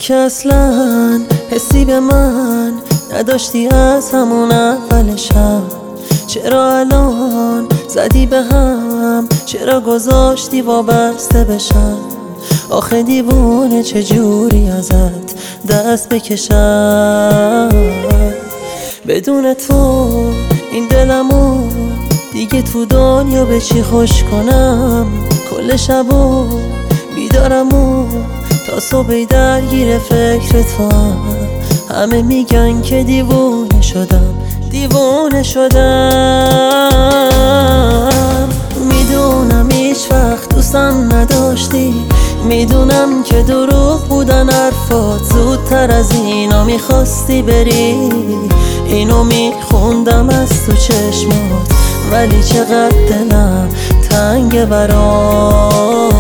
که اصلا حسی به من نداشتی از همون اول شب. چرا الان زدی به هم؟ چرا گذاشتی وابسته بشم؟ آخه دیوونه چجوری ازت دست بکشم؟ بدون تو این دلمو دیگه تو دنیا به چی خوش کنم؟ کل شبو بیدارم و تا صبح درگیر فکر تو هم. همه میگن که دیوونه شدم، دیوونه شدم. میدونم هیچ وقت دوستم نداشتی، میدونم که دروغ بودن حرفات، زودتر از اینا میخواستی بری. اینو میخوندم از تو چشمات، ولی چقدر دلم تنگ برات.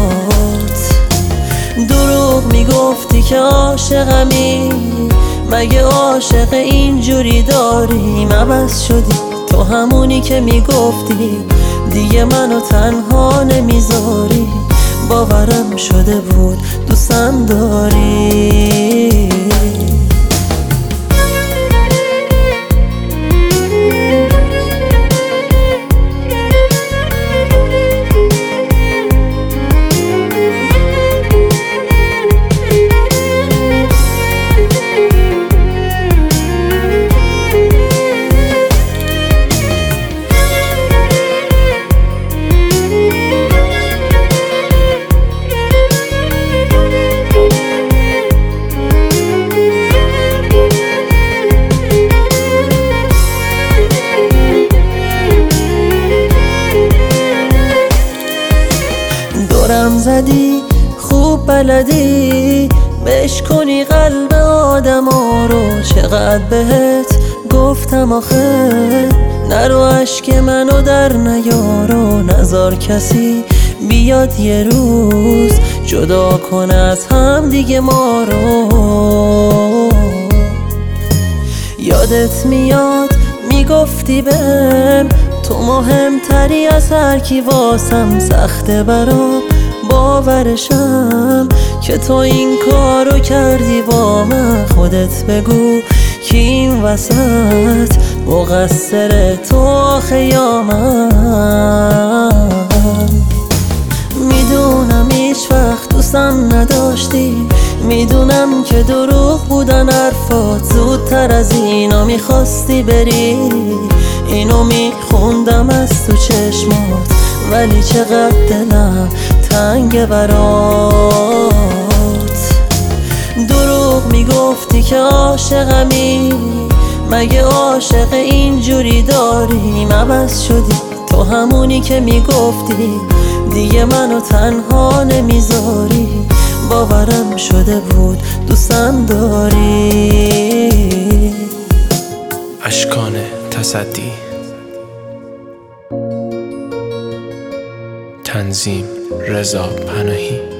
دروغ میگفتی که عاشقمی، مگه عاشق اینجوری داریم؟ عوض شدی تو همونی که میگفتی دیگه منو تنها نمیذاری. باورم شده بود دوستم داری. دورم زدی خوب بلدی بشکنی قلب آدم ها رو. چقدر بهت گفتم آخه نرو اشک منو در نیارو. نذار کسی بیاد یه روز جدا کنه از هم دیگه ما رو. یادت میاد میگفتی بهم تو مهمتری از هر کی، واسم سخته برام باورشم که تو این کارو کردی با من. خودت بگو که این وسط مقصر تو آخه یا من؟ میدونم هیچ وقت دوستم نداشتی، میدونم که دروغ بودن حرفات، زودتر از اینا میخواستی بری. اینو میخوندم از تو چشمات، ولی چقدر دلم تنگ برات. دروغ میگفتی که عاشقمی، مگه عاشق اینجوری داریم؟ عوض شدی تو همونی که میگفتی دیگه منو تنها نمیذاری. باورم شده بود دوستم داری. اشکان تصدی، تنظیم رضا پناهی.